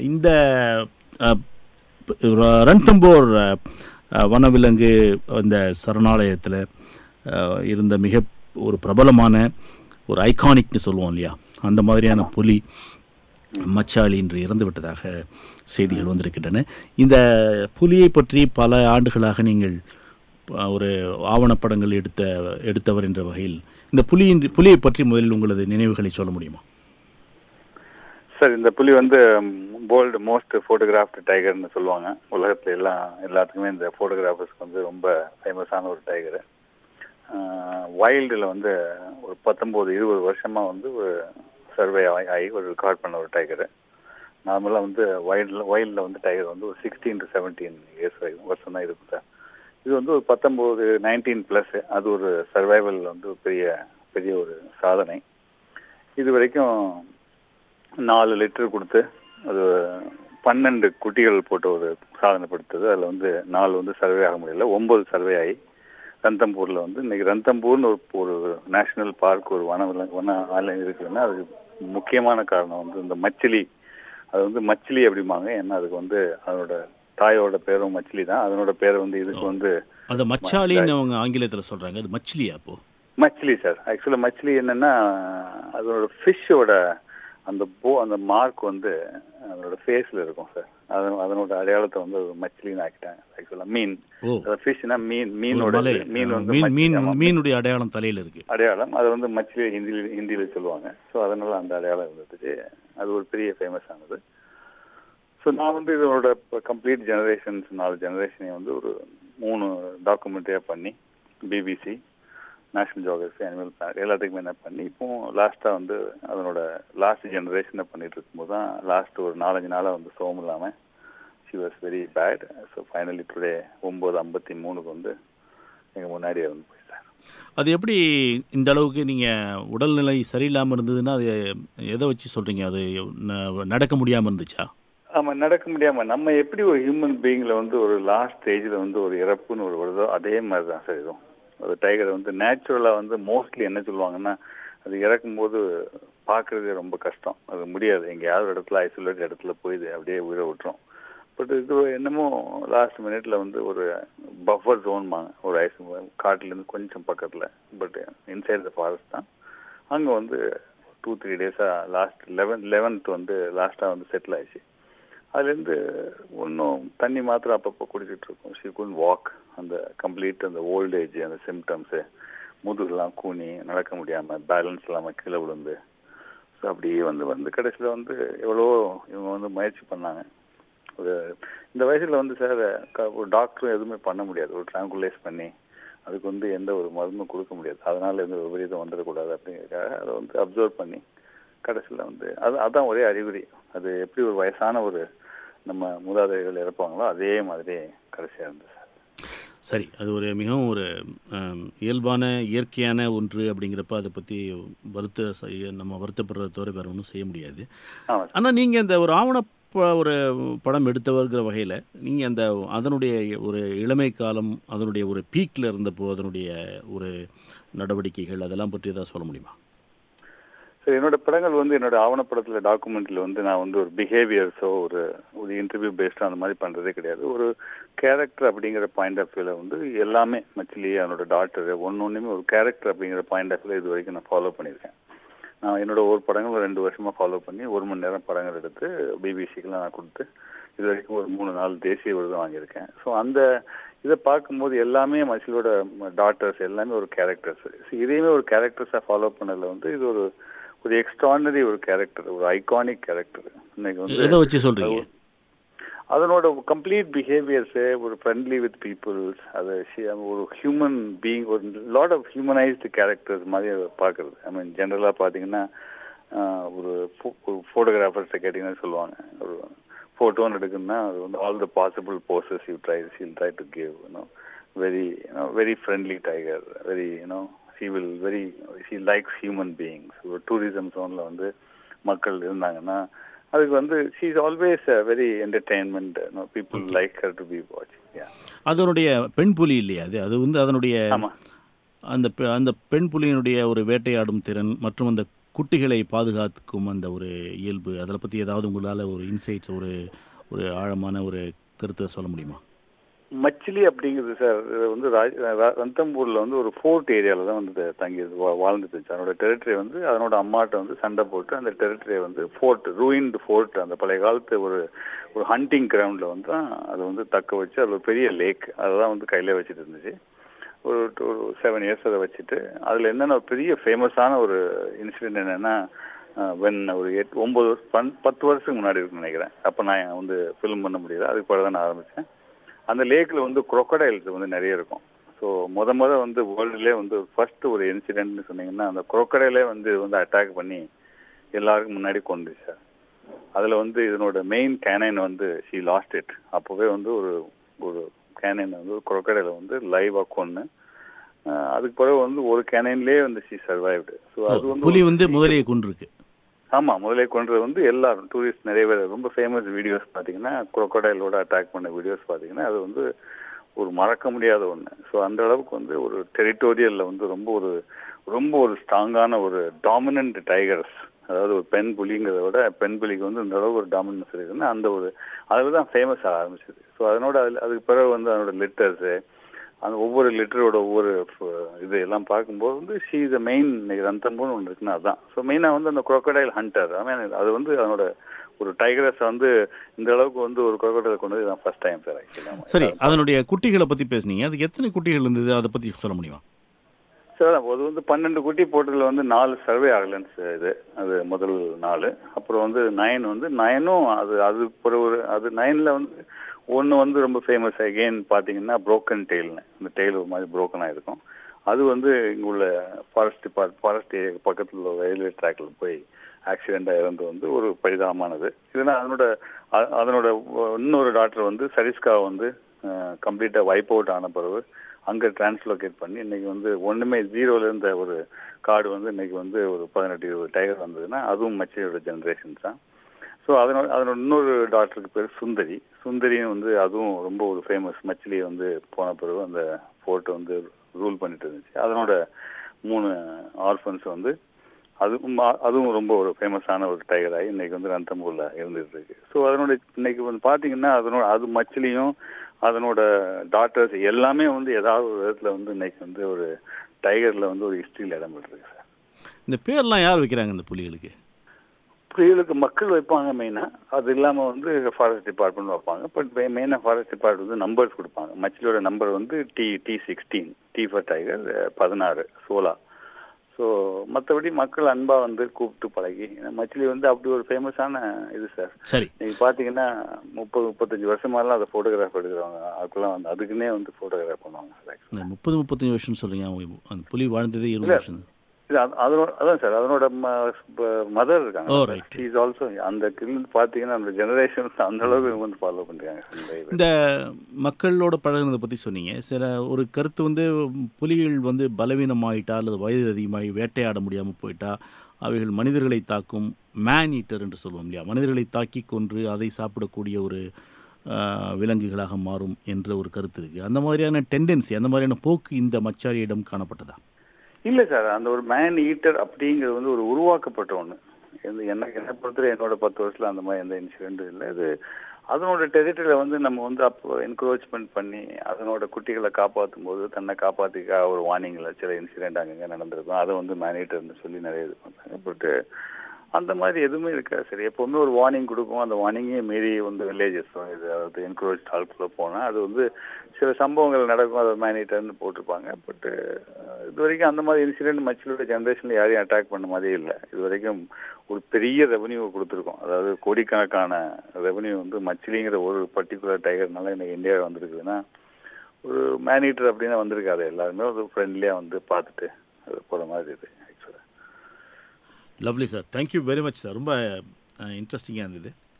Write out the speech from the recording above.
இந்த ரன்தம்போர் வனவிலங்கு இந்த சரணாலயத்தில் இருந்த மிக ஒரு பிரபலமான ஒரு ஐகானிக்னு சொல்லுவோம் இல்லையா, அந்த மாதிரியான புலி மச்சாலி இன்று இறந்து விட்டதாக செய்திகள் வந்திருக்கின்றன. இந்த புலியை பற்றி பல ஆண்டுகளாக நீங்கள் ஒரு ஆவணப்படங்கள் எடுத்தவர் என்ற வகையில் இந்த புலியை பற்றி முதலில் உங்களது நினைவுகளை சொல்ல முடியுமா? சார், இந்த புலி வந்து வேர்ல்டு மோஸ்ட் ஃபோட்டோகிராஃப்டு டைகர்னு சொல்லுவாங்க. உலகத்தில் எல்லாத்துக்குமே இந்த ஃபோட்டோகிராஃபர்ஸ்க்கு வந்து ரொம்ப ஃபேமஸான ஒரு டைகரு. வைல்டில் வந்து ஒரு 19-20 வருஷமாக வந்து ஒரு சர்வே ஆகி ஒரு ரெக்கார்ட் பண்ண ஒரு டைகரு. நார்மலாக வந்து வைல்டில் வந்து டைகர் வந்து ஒரு 16 to 17 இயர்ஸ் வருஷம் தான் இருக்கும் சார். இது வந்து ஒரு 19+ அது ஒரு சர்வைவல் வந்து பெரிய ஒரு சாதனை. இது வரைக்கும் 4 லிட்டர் கொடுத்து அது 12 குட்டிகள் போட்டு ஒரு சாதனை படுத்துது. அதில் வந்து 4 வந்து சர்வே ஆக முடியல, 9 சர்வே ஆகி ரன்தம்பூரில் வந்து இன்னைக்கு ரன்தம்பூர்னு ஒரு நேஷனல் பார்க், ஒரு வன ஆலயம் இருக்குதுன்னா அதுக்கு முக்கியமான காரணம் வந்து இந்த மச்சிலி. அது வந்து மச்சிலி அப்படிம்பாங்க. ஏன்னா அதுக்கு வந்து அதனோட தாயோட பேரும் மச்சிலி தான். அதனோட பேர் வந்து இதுக்கு வந்து அது மச்சாலின்னு அவங்க ஆங்கிலத்தில் சொல்கிறாங்க. அது மச்சிலியா? அப்போ மச்சிலி சார். ஆக்சுவலாக மச்சிலி என்னென்னா அதனோட ஃபிஷ்ஷோட அந்த மார்க் வந்து அதனோட ஃபேஸில் இருக்கும் சார். அதனோட அடையாளத்தை வந்து மச்சிலின்னு ஆக்கிட்டாங்க. ஆக்சுவலாக மீன், ஃபிஷ்னா மீனுடைய அடையாளம் தலையில் இருக்கு. அடையாளம் அது வந்து மச்சிலி ஹிந்தியில் சொல்லுவாங்க. ஸோ அதனால அந்த அடையாளம் இருந்தது. அது ஒரு பெரிய ஃபேமஸ் ஆனது. ஸோ நான் வந்து இதோட கம்ப்ளீட் 4 ஜெனரேஷனையும் வந்து ஒரு 3 டாக்குமெண்ட்ரியாக பண்ணி BBC, National Geographic, Animal Planet எல்லாத்துக்குமே என்ன பண்ணி இப்போ லாஸ்ட்டாக வந்து அதனோட லாஸ்ட் ஜெனரேஷனை பண்ணிட்டு இருக்கும்போது தான் லாஸ்ட் ஒரு 4-5 நாளாக வந்து சோகம் இல்லாமல் she was very bad. So finally today 9:53 வந்து எங்கள் முன்னாடியே வந்து போயிட்டார். அது எப்படி இந்த அளவுக்கு நீங்கள் உடல்நிலை சரியில்லாமல் இருந்ததுன்னா அது எதை வச்சு சொல்கிறீங்க? அது நடக்க முடியாமல் இருந்துச்சா? ஆமாம், நடக்க முடியாமல் நம்ம எப்படி ஒரு ஹியூமன் பீயிங்கில் வந்து ஒரு லாஸ்ட் ஸ்டேஜில் வந்து ஒரு இறப்புன்னு ஒரு வருதோ அதே மாதிரி தான் சார் இதுவும். அது டைகர் வந்து நேச்சுரலாக வந்து மோஸ்ட்லி என்ன சொல்லுவாங்கன்னா அது இறக்கும்போது பார்க்குறதே ரொம்ப கஷ்டம். அது முடியாது. எங்கேயாவது இடத்துல ஐசோலேட் இடத்துல போய் அப்படியே உயிரை விட்டுரும். பட் இது என்னமோ லாஸ்ட் மினிட்ல வந்து ஒரு பஃபர் ஜோன்மாங்க, ஒரு காட்டிலேருந்து கொஞ்சம் பக்கத்தில், பட் இன்சைட் த ஃபாரஸ்ட் தான். அங்கே வந்து 2-3 டேஸாக லாஸ்ட் 11th வந்து லாஸ்ட்டாக வந்து செட்டில் ஆயிடுச்சு. அதுலேருந்து ஒன்றும் தண்ணி மாத்திரம் அப்பப்போ குடிச்சிட்டு இருக்கோம். She couldn't walk. அந்த கம்ப்ளீட் அந்த ஓல்டேஜ், அந்த சிம்டம்ஸு, முதுகுலாம் கூனி நடக்க முடியாமல் பேலன்ஸ் இல்லாமல் கீழே விழுந்து, ஸோ அப்படியே வந்து கடைசியில் வந்து எவ்வளோ இவங்க வந்து முயற்சி பண்ணாங்க. இந்த வயசில் வந்து சார் ஒரு டாக்டரும் எதுவுமே பண்ண முடியாது. ஒரு ட்ராங்குலைஸ் பண்ணி அதுக்கு வந்து எந்த ஒரு மருந்தும் கொடுக்க முடியாது. அதனால எந்த விபரீதம் வந்துடக்கூடாது அப்படிங்கிறதுக்காக அதை வந்து அப்சர்வ் பண்ணி கடைசியில் வந்து அதான் ஒரே அறிகுறி. அது எப்படி ஒரு வயசான ஒரு நம்ம மூதாதையர்கள் இறப்பாங்களோ அதே மாதிரி கடைசியாக இருந்தது சார். சரி, அது ஒரு மிகவும் ஒரு இயல்பான இயற்கையான ஒன்று அப்படிங்கிறப்ப அதை பற்றி நம்ம வருத்தப்படுறத தவிர வேறு ஒன்றும் செய்ய முடியாது. ஆனால் நீங்கள் இந்த ஒரு ஒரு படம் எடுத்தவர்கிற வகையில் நீங்கள் அதனுடைய ஒரு இளமை காலம், அதனுடைய ஒரு பீக்கில் இருந்தப்போ அதனுடைய ஒரு நடவடிக்கைகள் அதெல்லாம் பற்றி ஏதாவது சொல்ல முடியுமா? சார், என்னோட படங்கள் வந்து என்னோட ஆவணப்படத்தில் டாக்குமெண்ட்ரியில் வந்து நான் வந்து ஒரு பிஹேவியர்ஸோ ஒரு இன்டர்வியூ பேஸ்டாக அந்த மாதிரி பண்ணுறதே கிடையாது. ஒரு கேரக்டர் அப்படிங்கிற பாயிண்ட் ஆஃப் வியூவில் வந்து எல்லாமே மச்சிலி, அவனோட டாக்டர் ஒன்றுமே ஒரு கேரக்டர் அப்படிங்கிற பாயிண்ட் ஆஃப் வியூவில் இது வரைக்கும் நான் ஃபாலோ பண்ணியிருக்கேன். நான் என்னோட ஒரு படங்கள் 2 வருஷமாக ஃபாலோ பண்ணி 1 மணி நேரம் படங்கள் எடுத்து பிபிசிக்கெலாம் நான் கொடுத்து இது வரைக்கும் ஒரு 3-4 தேசிய விருது வாங்கியிருக்கேன். ஸோ இதை பார்க்கும்போது எல்லாமே மச்சிலோட டாக்டர்ஸ் எல்லாமே ஒரு கேரக்டர்ஸ். இதையுமே ஒரு கேரக்டர்ஸாக ஃபாலோ பண்ணதில் வந்து இது ஒரு எக்ஸ்ட்ரானரி ஒரு கேரக்டர், ஒரு ஐகானிக் கேரக்டர். இன்னைக்கு வந்து எதை வச்சு சொல்றீங்க? அதனோட கம்ப்ளீட் பிஹேவியர்ஸு, ஒரு ஃப்ரெண்ட்லி வித் பீப்புள்ஸ், அது ஒரு ஹியூமன் பீயிங், ஒரு லாட் ஆஃப் ஹியூமனைஸ்டு கேரக்டர்ஸ் மாதிரி பார்க்குறது. ஐ மீன் ஜென்ரலாக பார்த்தீங்கன்னா ஒரு ஃபோட்டோகிராஃபர்ஸை கேட்டிங்கன்னா சொல்லுவாங்க, ஒரு ஃபோட்டோன்னு எடுக்குன்னா அது வந்து all the possible poses she'll try to give very friendly tiger, she likes human beings. ஒரு டூரிசம் ஜோனில் வந்து மக்கள் இருந்தாங்கன்னா அதுக்கு வந்து she is always a very entertainment, people like her to be watching. அதனுடைய பெண் புலி இல்லையா அது வந்து அதனுடைய அந்த பெண் புலியினுடைய ஒரு வேட்டையாடும் திறன் மற்றும் அந்த குட்டிகளை பாதுகாத்துக்கும் அந்த ஒரு இயல்பு அதில் பற்றி ஏதாவது உங்களால் ஒரு இன்சைட்ஸ் ஒரு ஒரு ஆழமான ஒரு கருத்தை சொல்ல முடியுமா? மச்சிலி அப்படிங்கிறது சார் இது வந்து ரந்தம்பூரில் வந்து ஒரு ஃபோர்ட் ஏரியாவில் தான் வந்து தங்கியது வாழ்ந்துட்டு இருந்துச்சு. அதனோட டெரிட்டரி வந்து அதனோட அம்மாட்ட வந்து சண்டை போட்டு அந்த டெரிட்டரியை வந்து ரூயின்டு ஃபோர்ட், அந்த பழைய காலத்து ஒரு ஒரு ஹண்டிங் கிரவுண்டில் வந்து தான் அதை வந்து தக்க வச்சு அது ஒரு பெரிய லேக் அதை தான் வந்து கையில் வச்சுட்டு இருந்துச்சு. ஒரு 7 இயர்ஸ் அதை வச்சுட்டு அதில் என்னென்ன பெரிய ஃபேமஸான ஒரு இன்சிடென்ட் என்னென்னா, வென் ஒரு 10 வருஷத்துக்கு முன்னாடி இருக்குன்னு நினைக்கிறேன். அப்போ நான் வந்து ஃபிலிம் பண்ண முடியல, அதுக்கு பிறகு தான் நான் ஆரம்பித்தேன். அந்த லேக்கில் வந்து குரோக்கடைல்ஸ் வந்து நிறைய இருக்கும். ஸோ வந்து வேர்ல்டுலேயே வந்து ஃபர்ஸ்ட் ஒரு இன்சிடென்ட்னு சொன்னீங்கன்னா அந்த குரோக்கடைலே வந்து அட்டாக் பண்ணி எல்லாருக்கும் முன்னாடி கொண்டுச்சு சார். அதில் வந்து இதனோட மெயின் கேனைன் வந்து ஷீ லாஸ்ட் இட். அப்போவே வந்து ஒரு ஒரு கேனைன் வந்து குரோக்கடைல வந்து லைவாக கொன்று அதுக்கு பிறகு வந்து ஒரு கேனைன்லேயே வந்து ஷீ சர்வைவ்டு. ஸோ அது வந்து புலி வந்து முதலையை கொண்டிருக்கு. ஆமாம், முதலே கொண்டது வந்து எல்லாரும் டூரிஸ்ட் நிறைய பேர் ரொம்ப ஃபேமஸ் வீடியோஸ் பார்த்தீங்கன்னா குரோக்கடைலோட அட்டாக் பண்ண வீடியோஸ் பார்த்தீங்கன்னா அது வந்து ஒரு மறக்க முடியாத ஒன்று. ஸோ அந்த அளவுக்கு வந்து ஒரு டெரிட்டோரியலில் வந்து ரொம்ப ஒரு ஸ்ட்ராங்கான ஒரு டாமினன்ட் டைகர்ஸ், அதாவது ஒரு பெண் புலிங்கிறத விட பெண் புலிக்கு வந்து இந்த அளவுக்கு ஒரு டாமினன்ஸ் இருக்குன்னா அந்த ஒரு அதில் தான் ஃபேமஸ் ஆக ஆரம்பிச்சது. ஸோ அதுக்கு பிறகு வந்து அதனோட லிட்டர்ஸு அந்த ஒவ்வொரு லிட்டரோட ஒவ்வொரு இது எல்லாம் பார்க்கும்போது வந்து ஷீ இஸ் மெயின் ரந்தம்பூன்னு ஒன்று இருக்குன்னா அதுதான். ஸோ மெயினாக வந்து அந்த குரோக்கடைல் ஹண்டர், அது வந்து அதனோட ஒரு டைகரஸ் வந்து இந்த அளவுக்கு வந்து ஒரு குரோக்கடைல் கொண்டு வந்து ஃபர்ஸ்ட் டைம் சார். சரி, அதனுடைய குட்டிகளை பற்றி பேசுனீங்க, அதுக்கு எத்தனை குட்டிகள் இருந்தது அதை பற்றி சொல்ல முடியுமா? சார் அது வந்து 12 குட்டி போட்டதில் வந்து 4 சர்வே ஆகலன்ஸ் இது, அது முதல் 4. அப்புறம் வந்து 9 வந்து 9ம் அது 9ல் வந்து ஒன்று வந்து ரொம்ப ஃபேமஸ் அகெயின் பார்த்தீங்கன்னா புரோக்கன் டெயில்னு, இந்த டெயில் ஒரு மாதிரி புரோக்கனாக இருக்கும். அது வந்து இங்கே உள்ள ஃபாரஸ்ட் ஏரியா பக்கத்தில் உள்ள ரயில்வே ட்ராக்கில் போய் ஆக்சிடெண்ட்டாக இறந்து வந்து ஒரு பரிதாபமானது. இதுனா அதனோட இன்னொரு டாக்டர் வந்து சரிஸ்கா வந்து கம்ப்ளீட்டாக வைப் அவுட் ஆன பிறகு அங்கே டிரான்ஸ்லோகேட் பண்ணி இன்னைக்கு வந்து ஒன்றுமே ஜீரோல இருந்த ஒரு காடு வந்து இன்னைக்கு வந்து ஒரு 18-20 டைகர் வந்ததுன்னா அதுவும் மச்சிலியோட ஜென்ரேஷன்ஸ் தான். ஸோ அதனோட இன்னொரு டாக்டருக்கு பேர் சுந்தரியும் வந்து அதுவும் ரொம்ப ஒரு ஃபேமஸ். மச்சிலியை வந்து போன பிறகு அந்த ஃபோர்ட்டை வந்து ரூல் பண்ணிட்டு இருந்துச்சு. அதனோட 3 ஆர்ஃபன்ஸ் வந்து அதுவும் ரொம்ப ஒரு ஃபேமஸான ஒரு டைகராகி இன்னைக்கு வந்து ரந்தம்பூரில் இருந்துட்டு இருக்கு. ஸோ அதனோட இன்னைக்கு வந்து பார்த்தீங்கன்னா அது மச்சிலியும் அதனோட டாக்டர்ஸ் எல்லாமே வந்து ஏதாவது ஒரு விதத்தில் வந்து இன்னைக்கு வந்து ஒரு டைகரில் வந்து ஒரு ஹிஸ்ட்ரியில் இடம் பெற்றிருக்கு சார். இந்த பேர்லாம் யார் வைக்கிறாங்க இந்த புலிகளுக்கு? புலிகளுக்கு மக்கள் வைப்பாங்க மெயினாக, அது இல்லாமல் வந்து ஃபாரஸ்ட் டிபார்ட்மெண்ட் வைப்பாங்க. பட் மெயினாக ஃபாரஸ்ட் டிபார்ட்மெண்ட் வந்து நம்பர்ஸ் கொடுப்பாங்க. மச்சிலியோட நம்பர் வந்து T16, T for tiger, 16, 16. So மற்றபடி மக்கள் அன்பாக வந்து கூப்பிட்டு பழகி, மச்சிலி வந்து அப்படி ஒரு ஃபேமஸான இது சார். சரி, நீங்கள் பார்த்தீங்கன்னா 30-35 வருஷமாலாம் அதை ஃபோட்டோகிராஃப் எடுக்கிறவங்க அதுக்கெல்லாம் வந்து அதுக்குன்னே வந்து ஃபோட்டோகிராஃப் பண்ணுவாங்க சார். 30-35 வருஷம் சொல்லுங்க, அந்த புலி வாழ்ந்ததே 20 வருஷம். அதான் சார் அதனோட மதர் இருக்காங்க. ஷீ இஸ் ஆல்சோ அந்த பார்த்தீங்கன்னா அந்த ஜெனரேஷன்ஸ் அந்த அளவுக்கு வந்து ஃபாலோ பண்ணுறாங்க. இந்த மக்களோட பழகுனதை பற்றி சொன்னீங்க. சில ஒரு கருத்து வந்து புலிகள் வந்து பலவீனமாயிட்டா அல்லது வயது அதிகமாகி வேட்டையாட முடியாமல் போயிட்டா அவைகள் மனிதர்களை தாக்கும் மேன் ஈட்டர் என்று சொல்லுவோம் இல்லையா, மனிதர்களை தாக்கி கொன்று அதை சாப்பிடக்கூடிய ஒரு விலங்குகளாக மாறும் என்ற ஒரு கருத்து இருக்குது. அந்த மாதிரியான டெண்டன்சி, அந்த மாதிரியான போக்கு இந்த மச்சாரியிடம் காணப்பட்டதா? இல்லை சார், அந்த ஒரு மேன் ஈட்டர் அப்படிங்கிறது வந்து ஒரு உருவாக்கப்பட்ட ஒன்று. என்னை பொறுத்தவரை என்னோட 10 வருஷத்தில் அந்த மாதிரி எந்த இன்சிடென்ட்டும் இல்லை. இது அதனோட டெரிட்டரியில் வந்து நம்ம வந்து அப்போ என்கரேஜ்மெண்ட் பண்ணி அதனோட குட்டிகளை காப்பாற்றும் போது தன்னை காப்பாற்றிக்கா ஒரு வார்னிங்கில் சில இன்சிடென்ட் அங்கங்கே நடந்திருக்கும். அதை வந்து மேன் ஈட்டர்னு சொல்லி நிறைய இது பண்ணுறாங்க. பட்டு அந்த மாதிரி எதுவுமே இருக்காது சரி. எப்போவுமே ஒரு வார்னிங் கொடுக்கும், அந்த வார்னிங்கே மீறி வந்து வில்லேஜஸ் இது அதாவது என்கரேஜ் ஆட்குள்ளே போனால் அது வந்து சில சம்பவங்கள் நடக்கும், அதை மேனிட்டர்னு போட்டிருப்பாங்க. பட்டு இது வரைக்கும் அந்த மாதிரி இன்சிடென்ட் மச்சிலோட ஜென்ரேஷனில் யாரையும் அட்டாக் பண்ண மாதிரியே இல்லை. இது வரைக்கும் ஒரு பெரிய ரெவன்யூ கொடுத்துருக்கோம், அதாவது கோடிக்கணக்கான ரெவன்யூ வந்து மச்சிலிங்கிற ஒரு பர்டிகுலர் டைகர்னால இன்னைக்கு இந்தியாவில் வந்திருக்குதுன்னா ஒரு மேனிட்டர் அப்படின்னா வந்திருக்காது. எல்லாருமே ஒரு ஃப்ரெண்ட்லியாக வந்து பார்த்துட்டு அது போகிற மாதிரி இது. Lovely sir, thank you very much sir, ரொம்ப இன்ட்ரெஸ்டிங்காக இருந்தது.